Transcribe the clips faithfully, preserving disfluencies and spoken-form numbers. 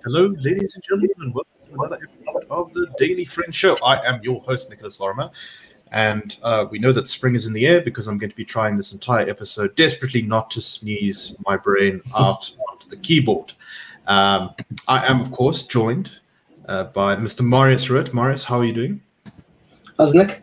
Hello, ladies and gentlemen, and welcome to another episode of the Daily Friend Show. I am your host, Nicholas Lorimer, and uh, we know that spring is in the air because I'm going to be trying this entire episode desperately not to sneeze my brain out onto the keyboard. Um, I am, of course, joined uh, by Mister Marius Rutt. Marius, how are you doing? How's Nick?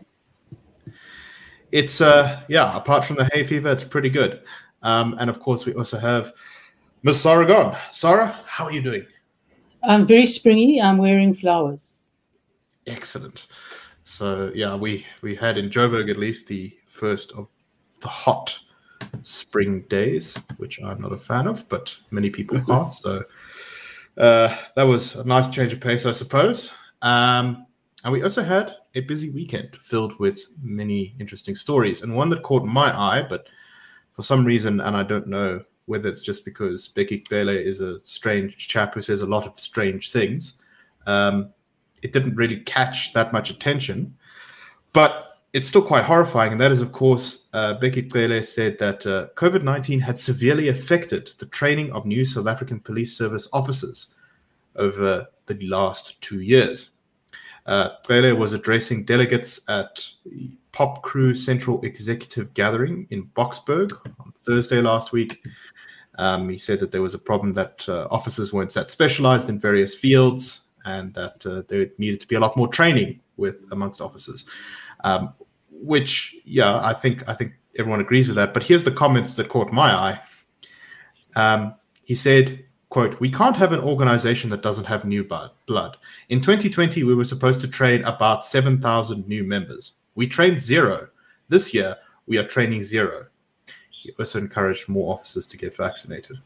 It's, uh, yeah, apart from the hay fever, it's pretty good. Um, and, of course, we also have Miss Sarah Gon. Sarah, how are you doing? I'm very springy. I'm wearing flowers. Excellent. So, yeah, we, we had in Joburg at least the first of the hot spring days, which I'm not a fan of, but many people are. So uh, that was a nice change of pace, I suppose. Um, and we also had a busy weekend filled with many interesting stories, and one that caught my eye, but for some reason, and I don't know whether it's just because Bheki Cele is a strange chap who says a lot of strange things, um, it didn't really catch that much attention, but it's still quite horrifying. And that is, of course, uh, Bheki Cele said that uh, COVID nineteen had severely affected the training of new South African Police Service officers over the last two years. Uh, Cele was addressing delegates at the Pop Crew Central Executive Gathering in Boksburg on Thursday last week. Um, he said that there was a problem that uh, officers weren't that specialized in various fields, and that uh, there needed to be a lot more training with amongst officers. Um, which, yeah, I think I think everyone agrees with that. But here's the comments that caught my eye. Um, he said, quote, "We can't have an organization that doesn't have new blood. In twenty twenty, we were supposed to train about seven thousand new members. We trained zero. This year, we are training zero." He also encouraged more officers to get vaccinated.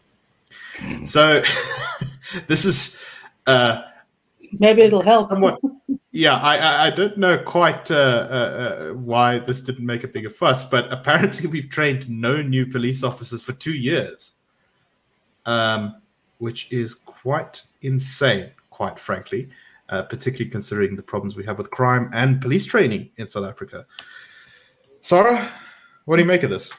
So this is... Uh, Maybe it'll help. Somewhat, yeah, I, I don't know quite uh, uh, why this didn't make a bigger fuss, but apparently we've trained no new police officers for two years. Um. Which is quite insane, quite frankly, uh, particularly considering the problems we have with crime and police training in South Africa. Sarah, what do you make of this?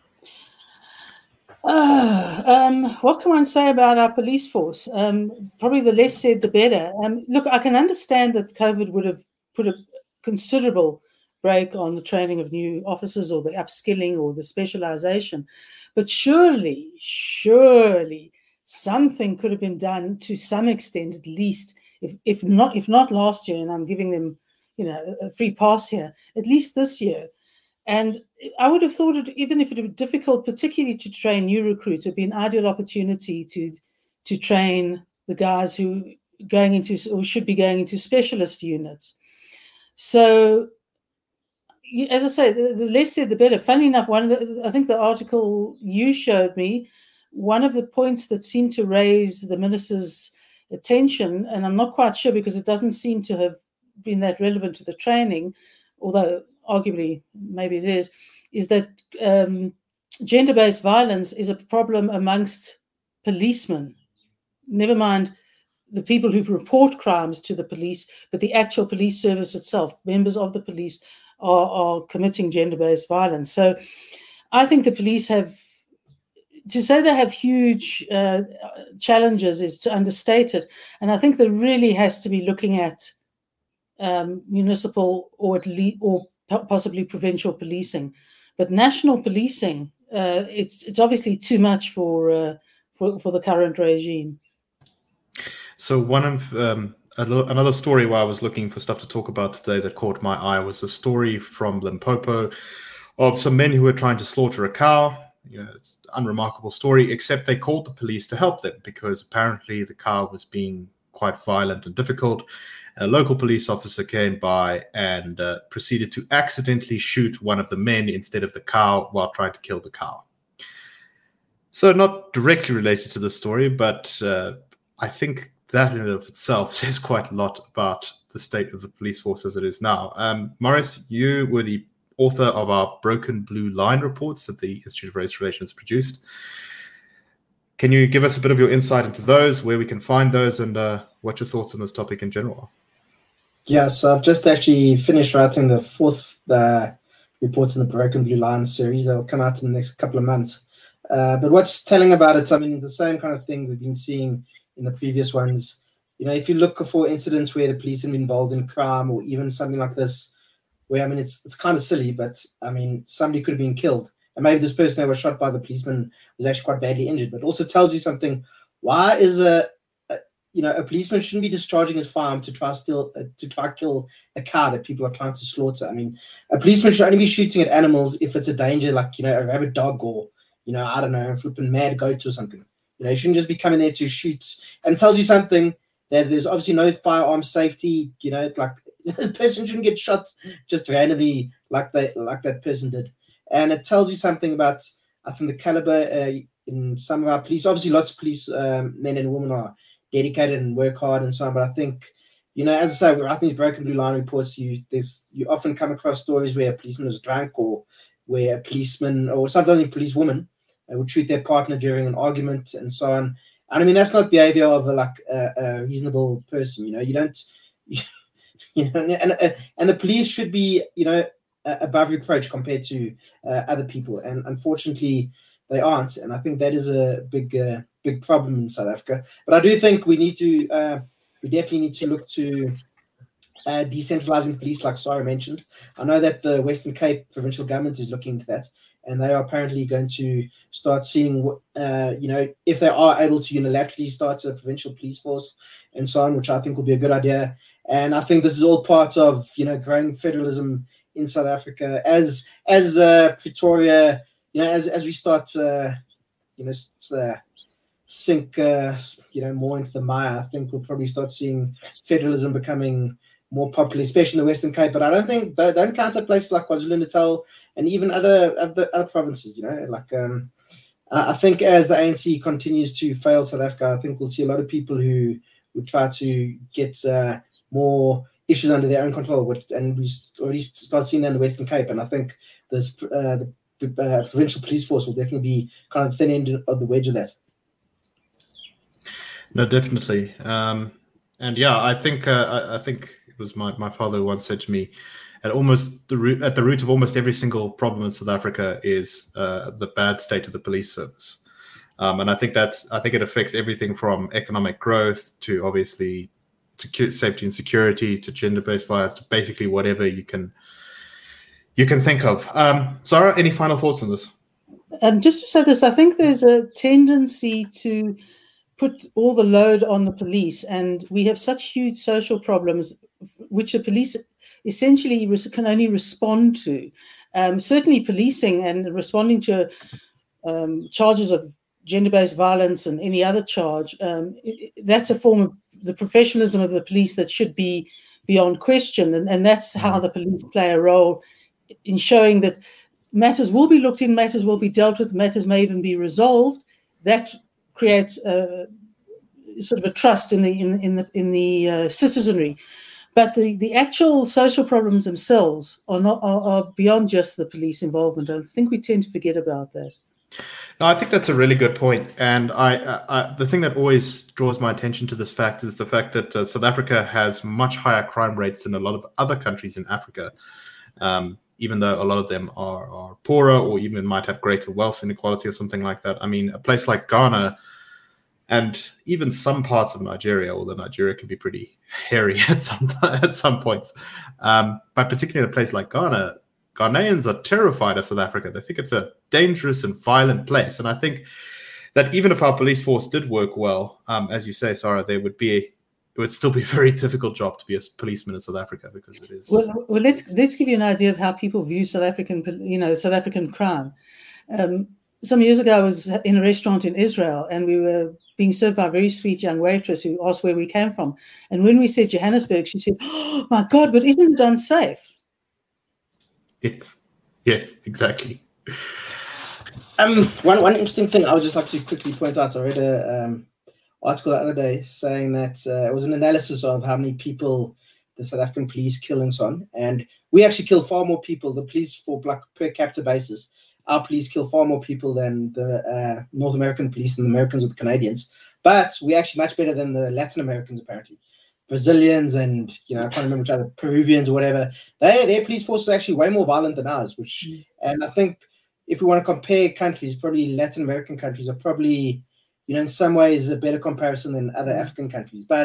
Uh, um, what can one say about our police force? Um, probably the less said, the better. Um, look, I can understand that COVID would have put a considerable brake on the training of new officers or the upskilling or the specialization. But surely, surely, something could have been done to some extent, at least, if if not if not last year, and I'm giving them, you know, a free pass here, at least this year. And I would have thought, it, even if it was difficult, particularly to train new recruits, it'd be an ideal opportunity to to train the guys who going into or should be going into specialist units. So, as I say, the, the less said, the better. Funny enough, one of the, I think the article you showed me, one of the points that seemed to raise the minister's attention, and I'm not quite sure because it doesn't seem to have been that relevant to the training, although arguably maybe it is, is that um, gender-based violence is a problem amongst policemen. Never mind the people who report crimes to the police, but the actual police service itself, members of the police are, are committing gender-based violence. So I think the police have, to say they have huge uh, challenges is to understate it. And I think there really has to be looking at um, municipal or at least, or possibly provincial policing. But national policing, uh, it's it's obviously too much for, uh, for for the current regime. So one of um, another story where I was looking for stuff to talk about today that caught my eye was a story from Limpopo of some men who were trying to slaughter a cow. You know, it's an unremarkable story, except they called the police to help them because apparently the cow was being quite violent and difficult. A local police officer came by and uh, proceeded to accidentally shoot one of the men instead of the cow while trying to kill the cow. So not directly related to the story, but uh, I think that in and of itself says quite a lot about the state of the police force as it is now. Um, Morris, you were the author of our Broken Blue Line reports that the Institute of Race Relations produced. Can you give us a bit of your insight into those, where we can find those, and uh, what your thoughts on this topic in general are? Yeah, so I've just actually finished writing the fourth uh, report in the Broken Blue Line series that will come out in the next couple of months. Uh, but what's telling about it, I mean, the same kind of thing we've been seeing in the previous ones. you know, if you look for incidents where the police have been involved in crime or even something like this, where, I mean, it's it's kind of silly, but, I mean, somebody could have been killed. And maybe this person that was shot by the policeman was actually quite badly injured, but it also tells you something. Why is a, a you know, a policeman shouldn't be discharging his firearm to try steal, uh, to try kill a cow that people are trying to slaughter. I mean, a policeman should only be shooting at animals if it's a danger, like, you know, a rabid dog or, you know, I don't know, a flipping mad goat or something. You know, you shouldn't just be coming there to shoot. And it tells you something that there's obviously no firearm safety. You know, like, the person shouldn't get shot just randomly like they like that person did. And it tells you something about, I think, the caliber uh, in some of our police. Obviously, lots of police um, men and women are dedicated and work hard and so on. But I think, you know, as I say, I think these Broken Blue Line reports, you there's you often come across stories where a policeman is drunk, or where a policeman, or sometimes a police woman, uh, would shoot their partner during an argument and so on. And I mean, that's not behavior of a, like a, a reasonable person. You know, you don't, you know, and and the police should be, you know, above reproach compared to uh, other people, and unfortunately they aren't. And I think that is a big uh, big problem in South Africa. But I do think we need to uh, we definitely need to look to uh, decentralizing police, like Sarah mentioned. I know that the Western Cape provincial government is looking into that, and they are apparently going to start seeing uh, you know, if they are able to unilaterally start a provincial police force and so on, which I think will be a good idea. And I think this is all part of, you know, growing federalism in South Africa, as as uh, Pretoria, you know, as as we start, uh, you know, uh, sink, uh, you know, more into the mire. I think we'll probably start seeing federalism becoming more popular, especially in the Western Cape. But I don't think don't, don't count out places like KwaZulu-Natal and even other other, other provinces. You know, like um, I think as the A N C continues to fail South Africa, I think we'll see a lot of people who would try to get uh, more issues under their own control, and we already start seeing that in the Western Cape. And I think this uh, the uh, provincial police force will definitely be kind of the thin end of the wedge of that. No, definitely. Um, and yeah, I think uh, I, I think it was my, my father who once said to me, at almost the root at the root of almost every single problem in South Africa is uh, the bad state of the police service. Um, and I think that's I think it affects everything from economic growth to obviously safety and security to gender-based violence to basically whatever you can you can think of. Um, Sarah, any final thoughts on this? Um, just to say this, I think there's a tendency to put all the load on the police, and we have such huge social problems which the police essentially can only respond to. Um, certainly policing and responding to um, charges of gender-based violence and any other charge, um, that's a form of the professionalism of the police that should be beyond question. And, and that's how the police play a role in showing that matters will be looked in, matters will be dealt with, matters may even be resolved. That creates a sort of a trust in the in, in the in the uh, citizenry. But the, the actual social problems themselves are not are, are beyond just the police involvement. I think we tend to forget about that. No, I think that's a really good point. And I, I, the thing that always draws my attention to this fact is the fact that uh, South Africa has much higher crime rates than a lot of other countries in Africa, um, even though a lot of them are, are poorer or even might have greater wealth inequality or something like that. I mean, a place like Ghana and even some parts of Nigeria, although Nigeria can be pretty hairy at some at some points, um, but particularly a place like Ghana, Ghanaians are terrified of South Africa. They think it's a dangerous and violent place. And I think that even if our police force did work well, um, as you say, Sarah, there would be, it would still be a very difficult job to be a policeman in South Africa because it is. Well, well let's let's give you an idea of how people view South African, you know, South African crime. Um, some years ago, I was in a restaurant in Israel, and we were being served by a very sweet young waitress who asked where we came from. And when we said Johannesburg, she said, "Oh my God, but isn't it unsafe?" Yes, yes, exactly. Um, one one interesting thing I would just like to quickly point out. I read a um, article the other day saying that uh, it was an analysis of how many people the South African police kill and so on. And we actually kill far more people. The police, for like per capita basis, our police kill far more people than the uh, North American police and the Americans or the Canadians. But we're actually much better than the Latin Americans, apparently. Brazilians and, you know, I can't remember which other, Peruvians or whatever, they, their police force is actually way more violent than ours, which, mm. and I think if we want to compare countries, probably Latin American countries are probably, you know, in some ways a better comparison than other mm. African countries. But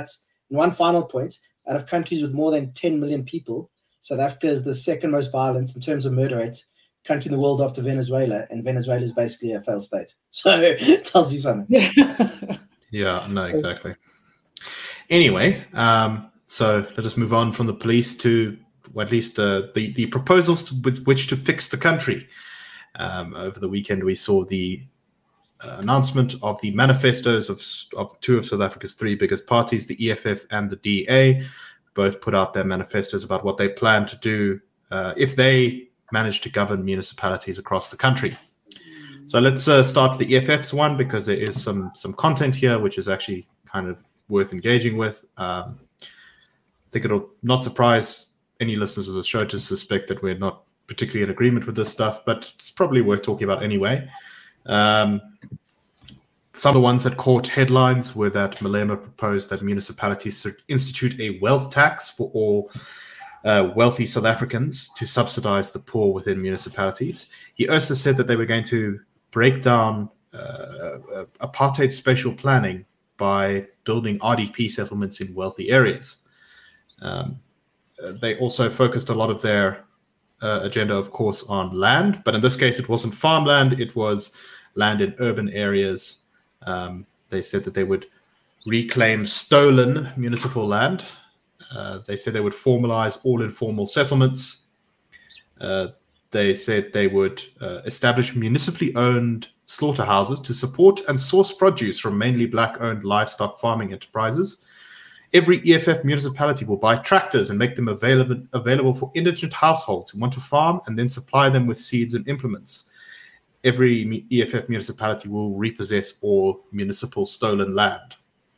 And one final point, out of countries with more than ten million people, South Africa is the second most violent in terms of murder rate country in the world after Venezuela, and Venezuela is basically a failed state. So it tells you something. Yeah, no, exactly. Anyway, um, so let us move on from the police to, or at least uh, the, the proposals to, with which to fix the country. Um, over the weekend, we saw the uh, announcement of the manifestos of, of two of South Africa's three biggest parties, the E F F and the D A. Both put out their manifestos about what they plan to do uh, if they manage to govern municipalities across the country. So let's uh, start with the E F F's one, because there is some some content here which is actually kind of worth engaging with. Um, I think it'll not surprise any listeners of the show to suspect that we're not particularly in agreement with this stuff, but it's probably worth talking about anyway. Um, some of the ones that caught headlines were that Malema proposed that municipalities should institute a wealth tax for all Uh, wealthy South Africans to subsidize the poor within municipalities. He also said that they were going to break down uh, apartheid spatial planning by building R D P settlements in wealthy areas. Um, they also focused a lot of their uh, agenda, of course, on land, but in this case, it wasn't farmland, it was land in urban areas. Um, they said that they would reclaim stolen municipal land. Uh, they said they would formalize all informal settlements. Uh, they said they would uh, establish municipally owned slaughterhouses to support and source produce from mainly black-owned livestock farming enterprises. Every E F F municipality will buy tractors and make them available, available for indigent households who want to farm, and then supply them with seeds and implements. Every E F F municipality will repossess all municipal stolen land.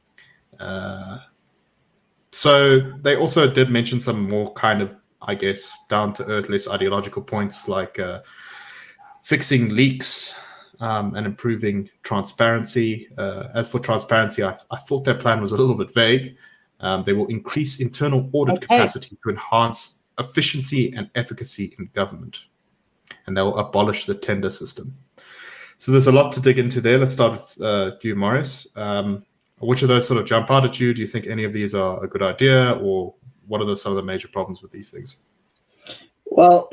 Uh, So they also did mention some more kind of, I guess, down-to-earth, less ideological points like uh, fixing leaks um, and improving transparency. Uh, as for transparency, I, I thought their plan was a little bit vague. Um, they will increase internal audit Okay. capacity to enhance efficiency and efficacy in government. And they will abolish the tender system. So there's a lot to dig into there. Let's start with uh, you, Morris. Um, Which of those sort of jump out at you? Do you think any of these are a good idea, or what are the, some of the major problems with these things? Well,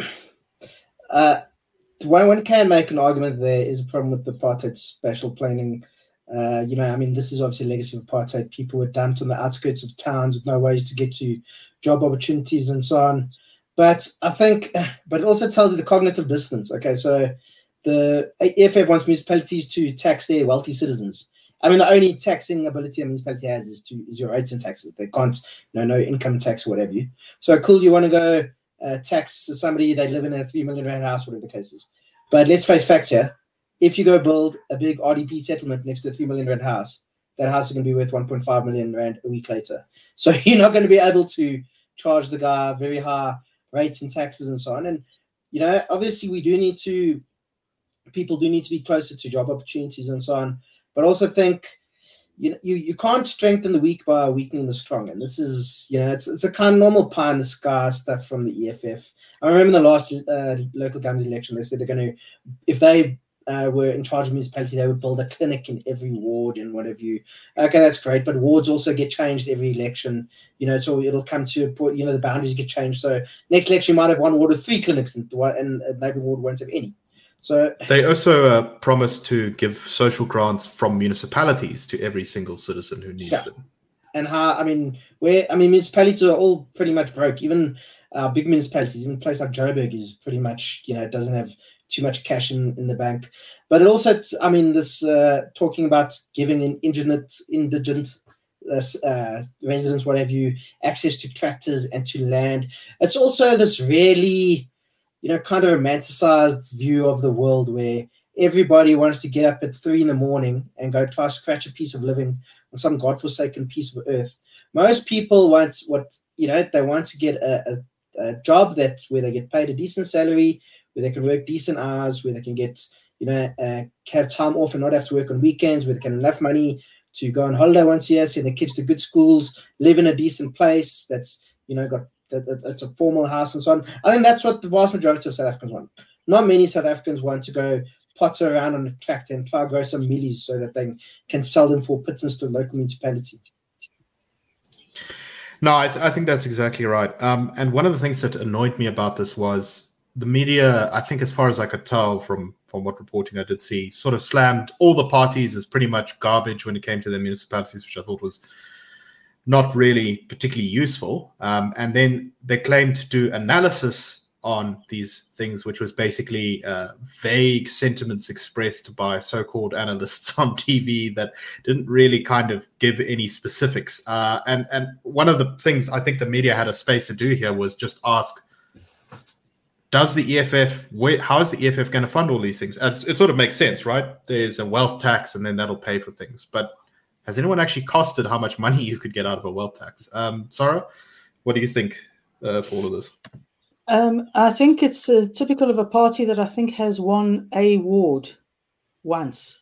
uh, one, one can make an argument there is a problem with the apartheid spatial planning. Uh, you know, I mean, this is obviously a legacy of apartheid. People were dumped on the outskirts of towns with no ways to get to job opportunities and so on. But I think, but it also tells you the cognitive dissonance. Okay, so the E F F wants municipalities to tax their wealthy citizens. I mean, the only taxing ability a municipality has is to is your rates and taxes. They can't, you know, no income tax or whatever you. So cool, you want to go uh, tax somebody, they live in a three million rand house, whatever the case is. But let's face facts here. If you go build a big R D P settlement next to a three million rand house, that house is going to be worth one point five million rand a week later. So you're not going to be able to charge the guy very high rates and taxes and so on. And, you know, obviously we do need to, people do need to be closer to job opportunities and so on. But also think, you know, you, you can't strengthen the weak by weakening the strong. And this is, you know, it's it's a kind of normal pie in the sky stuff from the E F F. I remember in the last uh, local government election, they said they're going to, if they uh, were in charge of municipality, they would build a clinic in every ward and whatever you. Okay, that's great. But wards also get changed every election. You know, so it'll come to, you know, the boundaries get changed. So next election, you might have one ward with three clinics and, and a neighboring ward won't have any. So they also uh, promised to give social grants from municipalities to every single citizen who needs yeah. them. And how, I mean, where, I mean, municipalities are all pretty much broke. Even uh, big municipalities, even a place like Joburg is pretty much, you know, doesn't have too much cash in, in the bank. But it also, I mean, this uh, talking about giving an indigent, indigent uh, uh, residents, whatever you, access to tractors and to land. It's also this really, you know, kind of romanticized view of the world where everybody wants to get up at three in the morning and go try to scratch a piece of living on some godforsaken piece of earth. Most people want what, you know, they want to get a, a, a job that's where they get paid a decent salary, where they can work decent hours, where they can get, you know, uh, have time off and not have to work on weekends, where they can have enough money to go on holiday once a year, send their kids to good schools, live in a decent place that's, you know, got that it's a formal house and so on. I think that's what the vast majority of South Africans want. Not many South Africans want to go potter around on a tractor and try to grow some millies so that they can sell them for pittance to a local municipality. No, I, th- I think that's exactly right. Um, and one of the things that annoyed me about this was the media, I think as far as I could tell from, from what reporting I did see, sort of slammed all the parties as pretty much garbage when it came to the municipalities, which I thought was not really particularly useful. Um, and then they claimed to do analysis on these things, which was basically uh, vague sentiments expressed by so-called analysts on T V that didn't really kind of give any specifics. Uh, and, and one of the things I think the media had a space to do here was just ask, does the E F F, wait, how is the E F F going to fund all these things? It's, it sort of makes sense, right? There's a wealth tax and then that'll pay for things. But has anyone actually costed how much money you could get out of a wealth tax? Um, Sarah, what do you think uh, for all of this? Um, I think it's uh, typical of a party that I think has won a ward once.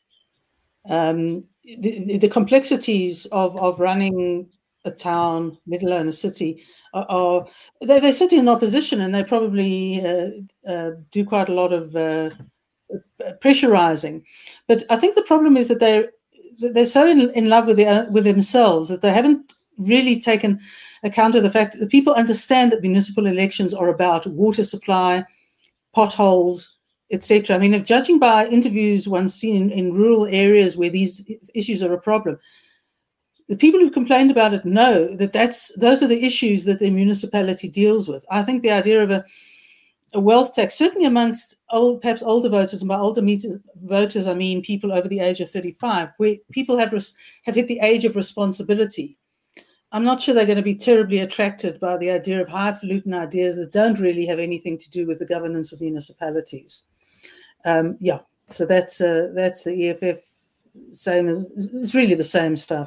Um, the, the complexities of, of running a town, let alone a city, are, are they, they sit in opposition and they probably uh, uh, do quite a lot of uh, pressurizing. But I think the problem is that they're they're so in, in love with the, with themselves that they haven't really taken account of the fact that people understand that municipal elections are about water supply, potholes, et cetera. I mean, if judging by interviews one's seen in, in rural areas where these issues are a problem, the people who've complained about it know that that's those are the issues that the municipality deals with. I think the idea of a, a wealth tax, certainly amongst old, perhaps older voters, and by older meters, voters I mean people over the age of thirty-five, where people have res, have hit the age of responsibility. I'm not sure they're going to be terribly attracted by the idea of highfalutin ideas that don't really have anything to do with the governance of municipalities. Um, yeah, so that's uh, that's the E F F. Same as it's really the same stuff.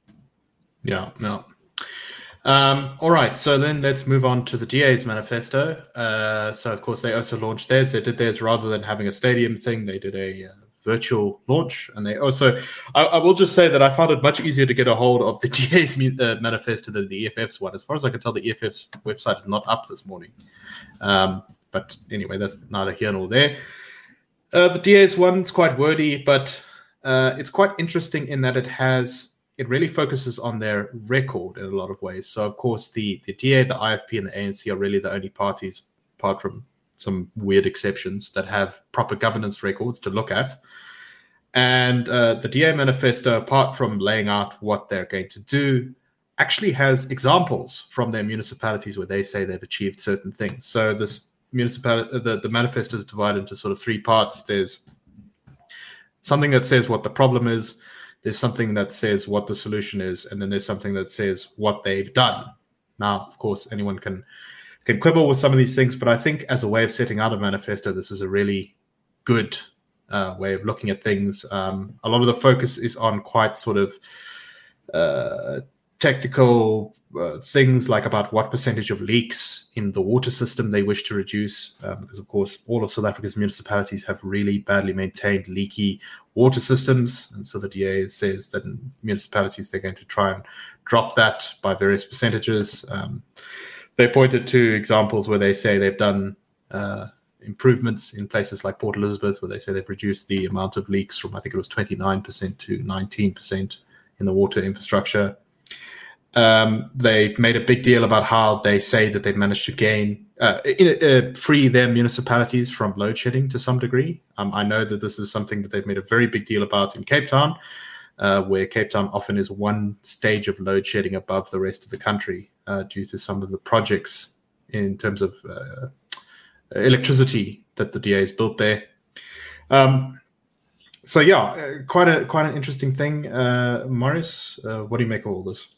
Yeah, no. Um, all right, so then let's move on to the D A's manifesto. Uh, so, of course, they also launched theirs. They did theirs rather than having a stadium thing. They did a uh, virtual launch. And they also, I, I will just say that I found it much easier to get a hold of the D A's uh, manifesto than the E F F's one. As far as I can tell, the E F F's website is not up this morning. Um, but anyway, that's neither here nor there. Uh, the D A's one's quite wordy, but uh, it's quite interesting in that it has, it really focuses on their record in a lot of ways. So, of course, the, the D A, the I F P, and the A N C are really the only parties, apart from some weird exceptions, that have proper governance records to look at. And uh, the D A manifesto, apart from laying out what they're going to do, actually has examples from their municipalities where they say they've achieved certain things. So this municipality, the, the manifesto is divided into sort of three parts. There's something that says what the problem is, there's something that says what the solution is, and then there's something that says what they've done. Now, of course, anyone can can quibble with some of these things, but I think as a way of setting out a manifesto, this is a really good uh, way of looking at things. Um, a lot of the focus is on quite sort of uh, technical uh, things, like about what percentage of leaks in the water system they wish to reduce, um, because, of course, all of South Africa's municipalities have really badly maintained leaky water systems. And so the D A says that in municipalities, they're going to try and drop that by various percentages. Um, they pointed to examples where they say they've done uh, improvements in places like Port Elizabeth, where they say they've reduced the amount of leaks from, I think it was twenty-nine percent to nineteen percent in the water infrastructure. Um, they made a big deal about how they say that they've managed to gain, uh, in, uh, free their municipalities from load shedding to some degree. Um, I know that this is something that they've made a very big deal about in Cape Town, uh, where Cape Town often is one stage of load shedding above the rest of the country uh, due to some of the projects in terms of uh, electricity that the D A has built there. Um, so yeah, uh, quite a quite an interesting thing. Uh, Morris, uh, what do you make of all this?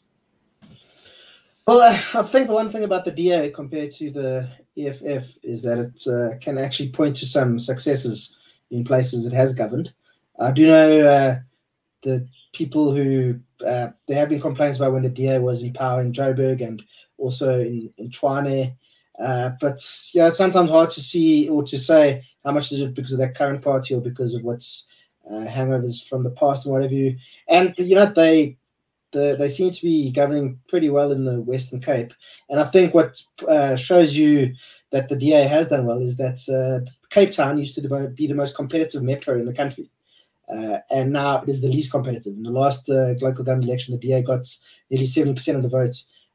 Well, I, I think the one thing about the D A compared to the E F F is that it uh, can actually point to some successes in places it has governed. I do know uh, the people who, uh, there have been complaints about when the D A was in power in Joburg and also in, in Tshwane. Uh, but yeah, it's sometimes hard to see or to say how much is it because of that current party or because of what's uh, hangovers from the past and whatever you. And, you know, they... The, they seem to be governing pretty well in the Western Cape. And I think what uh, shows you that the D A has done well is that uh, Cape Town used to be the most competitive metro in the country. Uh, and now it is the least competitive. In the last uh, local government election, the D A got nearly seventy percent of the votes.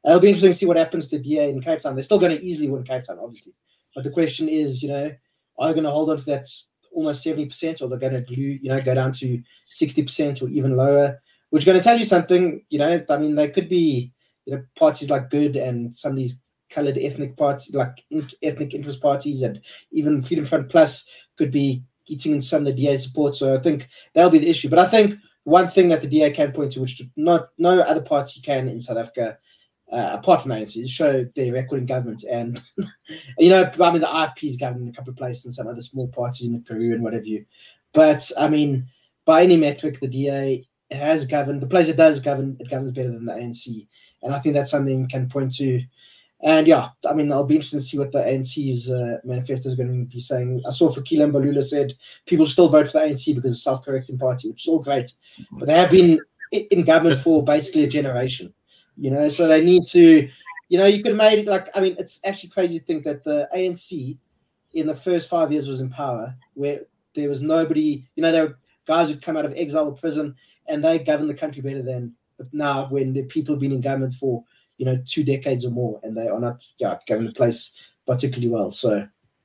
It'll be interesting to see what happens to the D A in Cape Town. They're still going to easily win Cape Town, obviously. But the question is, you know, are they going to hold on to that almost seventy percent, or they're going to glue, you know, go down to sixty percent or even lower? Which is going to tell you something, you know. I mean, they could be, you know, parties like Good and some of these coloured ethnic parties, like ethnic interest parties, and even Freedom Front Plus could be eating in some of the D A support. So I think that'll be the issue. But I think one thing that the D A can point to, which not no other party can in South Africa, uh, apart from the A N C, is show their record in government. And, you know, I mean, the I F P is governed in a couple of places and some other small parties in the Karoo and whatever you. But, I mean, by any metric, the D A has governed. The place it does govern, it governs better than the A N C. And I think that's something can point to. And, yeah, I mean, I'll be interested to see what the A N C's uh, manifesto is going to be saying. I saw Fikile Mbalula said people still vote for the A N C because it's a self-correcting party, which is all great. But they have been in government for basically a generation, you know, so they need to, you know, you could have made it like, I mean, it's actually crazy to think that the A N C in the first five years was in power where there was nobody, you know, there were guys who'd come out of exile or prison and they governed the country better than now when the people have been in government for, you know, two decades or more, and they are not yeah, going to place particularly well. So,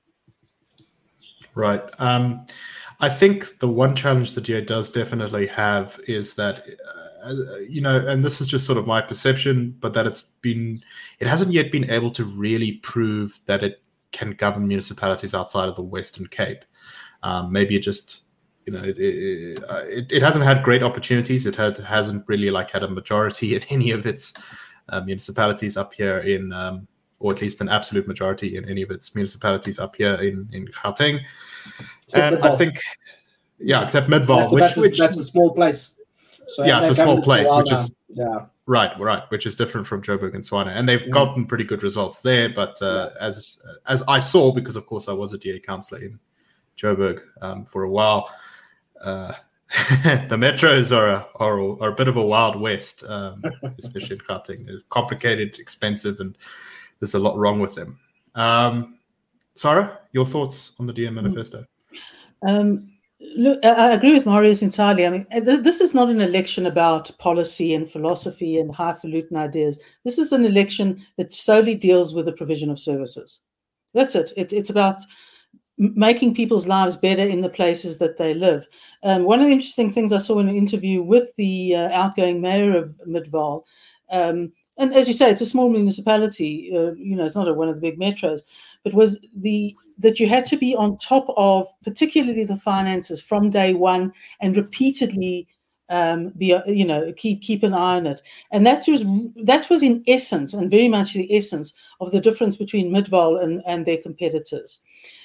right. Um, I think the one challenge the D A does definitely have is that, uh, you know, and this is just sort of my perception, but that it's been, it hasn't yet been able to really prove that it can govern municipalities outside of the Western Cape. Um, maybe it just, you know, it, it, it, it hasn't had great opportunities. It has, hasn't really like had a majority in any of its Uh, municipalities up here in, um, or at least an absolute majority in any of its municipalities up here in, in Gauteng. And I think, yeah, except Midvaal, that's, which, that's, which that's a small place. So yeah, it's a small place, which now. is yeah, right, right, which is different from Joburg and Tshwane, and they've mm. gotten pretty good results there. But uh, yeah. as as I saw, because of course I was a D A councillor in Joburg um, for a while. Uh, the metros are a, are, a, are a bit of a wild west, um, especially in Gauteng. They're complicated, expensive, and there's a lot wrong with them. Um, Sarah, your thoughts on the D A manifesto? Um, look, I agree with Marius entirely. I mean, th- this is not an election about policy and philosophy and highfalutin ideas. This is an election that solely deals with the provision of services. That's it. it it's about making people's lives better in the places that they live. Um, one of the interesting things I saw in an interview with the uh, outgoing mayor of Midvaal, um, and as you say, it's a small municipality, uh, you know, it's not a, one of the big metros, but was the that you had to be on top of particularly the finances from day one and repeatedly um, be, you know, keep keep an eye on it. And that was that was in essence and very much the essence of the difference between Midvaal and, and their competitors.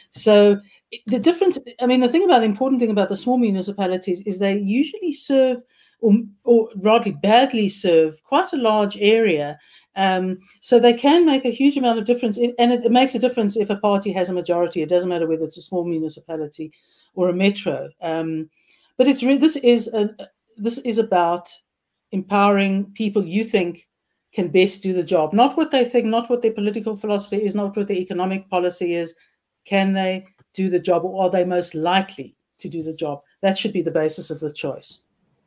So the difference, I mean, the thing about the important thing about the small municipalities is they usually serve, or, or rather badly serve, quite a large area. Um, so they can make a huge amount of difference. And it, it makes a difference if a party has a majority. It doesn't matter whether it's a small municipality or a metro. Um, but it's re- this is a, this is about empowering people you think can best do the job. Not what they think, not what their political philosophy is, not what their economic policy is. Can they do the job, or are they most likely to do the job? That should be the basis of the choice.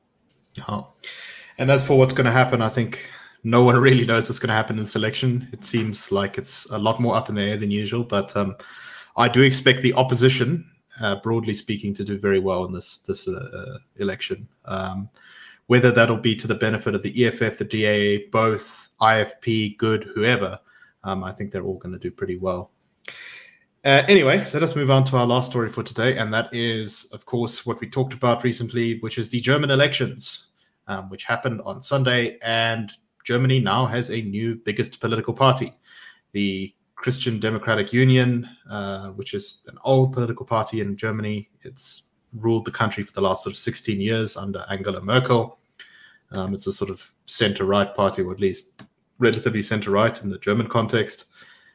Oh. And as for what's going to happen, I think no one really knows what's going to happen in this election. It seems like it's a lot more up in the air than usual, but um, I do expect the opposition, uh, broadly speaking, to do very well in this this uh, election. Um, whether that'll be to the benefit of the E F F, the D A, both I F P, Good, whoever, um, I think they're all going to do pretty well. Uh, anyway, let us move on to our last story for today, and that is, of course, what we talked about recently, which is the German elections, um, which happened on Sunday, and Germany now has a new biggest political party, the Christian Democratic Union, uh, which is an old political party in Germany. It's ruled the country for the last sort of sixteen years under Angela Merkel. Um, it's a sort of center-right party, or at least relatively center-right in the German context.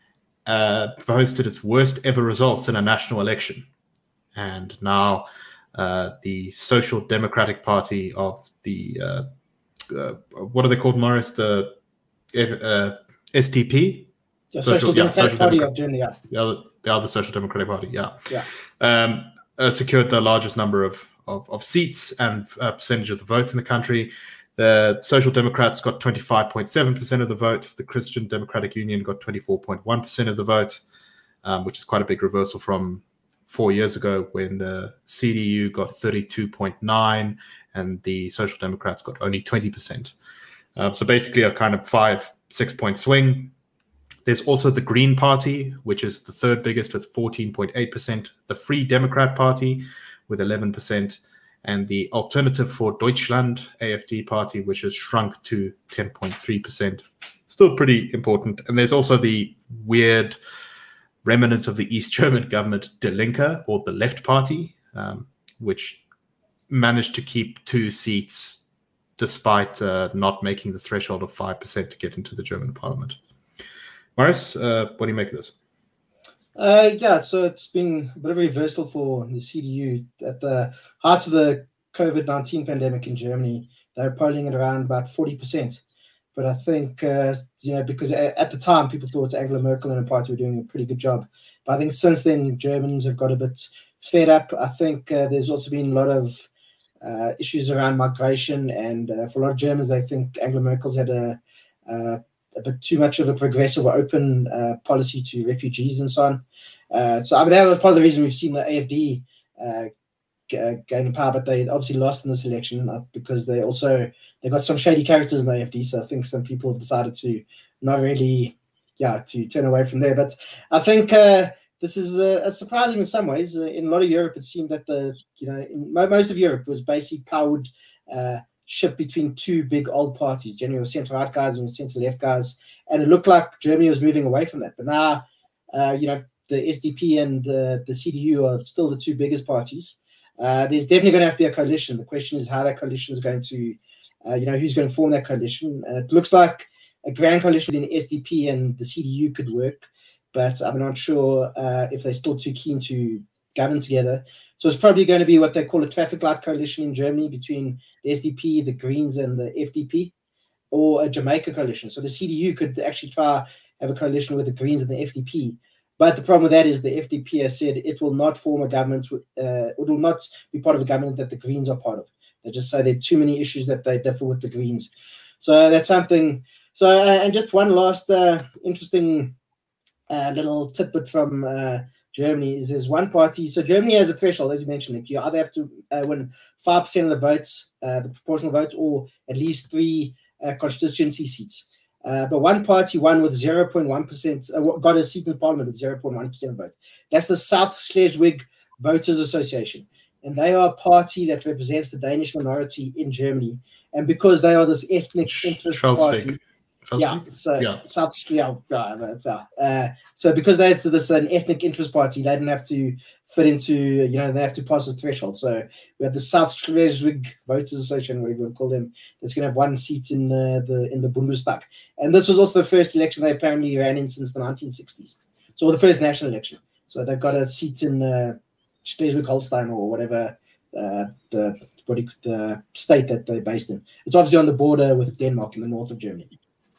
Uh, posted its worst ever results in a national election. And now uh, the Social Democratic Party of the, uh, uh, what are they called, Morris? The uh, S D P? The Social, Social Democratic yeah, Social Party Democrat- of Germany, yeah. The other, the other Social Democratic Party, yeah. Yeah. Um, uh, secured the largest number of, of, of seats and uh, percentage of the vote in the country. The Social Democrats got twenty-five point seven percent of the vote. The Christian Democratic Union got twenty-four point one percent of the vote, um, which is quite a big reversal from four years ago when the C D U got thirty-two point nine and the Social Democrats got only twenty percent. Uh, so basically a kind of five, six point swing. There's also the Green Party, which is the third biggest with fourteen point eight percent. The Free Democrat Party with eleven percent. And the Alternative for Deutschland, A F D party, which has shrunk to ten point three percent. Still pretty important. And there's also the weird remnant of the East German government, Die Linke, or the Left Party, um, which managed to keep two seats despite uh, not making the threshold of five percent to get into the German parliament. Marius, uh, what do you make of this? Uh, yeah, so it's been a bit of a reversal for the C D U. At the height of the COVID nineteen pandemic in Germany, they were polling at around about forty percent. But I think, uh, you know, because at the time people thought Angela Merkel and her party were doing a pretty good job. But I think since then, Germans have got a bit fed up. I think uh, there's also been a lot of uh, issues around migration. And uh, for a lot of Germans, they think Angela Merkel's had a... Uh, a bit too much of a progressive or open uh, policy to refugees and so on. Uh, so I mean, that was part of the reason we've seen the A F D uh, g- gain power, but they obviously lost in this election uh, because they also, they got some shady characters in the A F D, so I think some people have decided to not really, yeah, to turn away from there. But I think uh, this is uh, surprising in some ways. Uh, in a lot of Europe, it seemed that the, you know, in mo- most of Europe was basically powered uh, shift between two big old parties, generally centre-right guys and centre-left guys, and it looked like Germany was moving away from that. But now, uh, you know, the S D P and the, the C D U are still the two biggest parties. Uh, there's definitely going to have to be a coalition. The question is how that coalition is going to, uh, you know, who's going to form that coalition. Uh, it looks like a grand coalition between S D P and the C D U could work, but I'm not sure uh, if they're still too keen to govern together. So it's probably going to be what they call a traffic light coalition in Germany between the S D P, the Greens, and the F D P, or a Jamaica coalition. So the C D U could actually try have a coalition with the Greens and the F D P. But the problem with that is the F D P has said it will not form a government, with, uh, it will not be part of a government that the Greens are part of. They just say there are too many issues that they differ with the Greens. So that's something. So, uh, and just one last uh, interesting uh, little tidbit from uh, Germany is there's one party. So Germany has a threshold, as you mentioned, Nick. You either have to uh, win five percent of the votes, uh, the proportional votes, or at least three uh, constituency seats. Uh, but one party won with zero point one percent, uh, got a seat in parliament with zero point one percent of vote. That's the South Schleswig Voters Association. And they are a party that represents the Danish minority in Germany. And because they are this ethnic interest party, yeah, so yeah. South yeah, yeah, uh, so because there's this an ethnic interest party, they don't have to fit into, you know, they have to pass a threshold. So we have the South Schleswig Voters Association, whatever you want to call them, that's going to have one seat in uh, the in the Bundestag. And this was also the first election they apparently ran in since the nineteen sixties. So the first national election. So they've got a seat in uh, Schleswig-Holstein or whatever uh, the what do you, the state that they're based in. It's obviously on the border with Denmark in the north of Germany.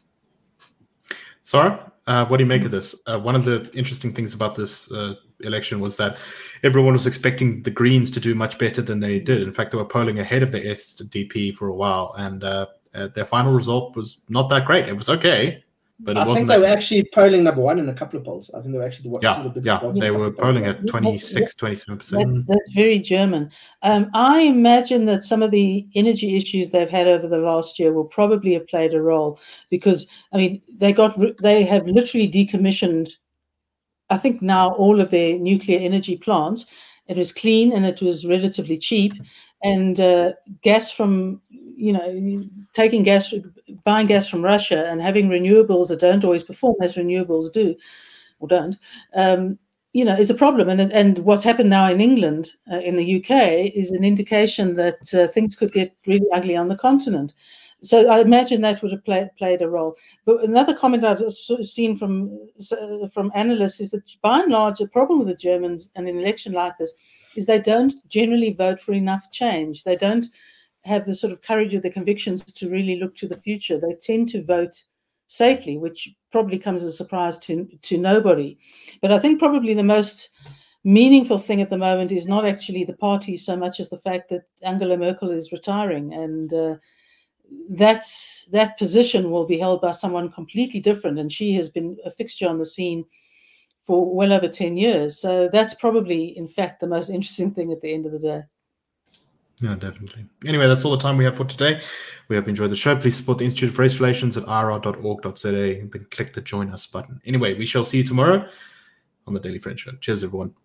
Sara, uh, what do you make of this? Uh, one of the interesting things about this uh, election was that everyone was expecting the Greens to do much better than they did. In fact, they were polling ahead of the S D P for a while, and uh, uh, their final result was not that great. It was okay, but it I wasn't think they that were great. actually polling number one in a couple of polls. I think they were actually the Yeah, the yeah, polls they in a were couple of polling polls. at twenty-six, twenty-seven percent. That, that's very German. Um, I imagine that some of the energy issues they've had over the last year will probably have played a role because, I mean, they got they have literally decommissioned, I think now, all of their nuclear energy plants. It was clean and it was relatively cheap, and uh, gas from, you know, taking gas, buying gas from Russia and having renewables that don't always perform as renewables do or don't, um, you know, is a problem. And and what's happened now in England, uh, in the U K, is an indication that uh, things could get really ugly on the continent. So I imagine that would have play, played a role. But another comment I've seen from uh, from analysts is that by and large, the problem with the Germans in an election like this is they don't generally vote for enough change. They don't have the sort of courage of the convictions to really look to the future. They tend to vote safely, which probably comes as a surprise to, to nobody. But I think probably the most meaningful thing at the moment is not actually the party so much as the fact that Angela Merkel is retiring. And uh, that's that position will be held by someone completely different, and she has been a fixture on the scene for well over ten years. So that's probably, in fact, the most interesting thing at the end of the day. Yeah, definitely. Anyway, that's all the time we have for today. We hope you enjoyed the show. Please support the Institute of Race Relations at i r r dot org dot z a and then click the Join Us button. Anyway, we shall see you tomorrow on the Daily Friend Show. Cheers, everyone.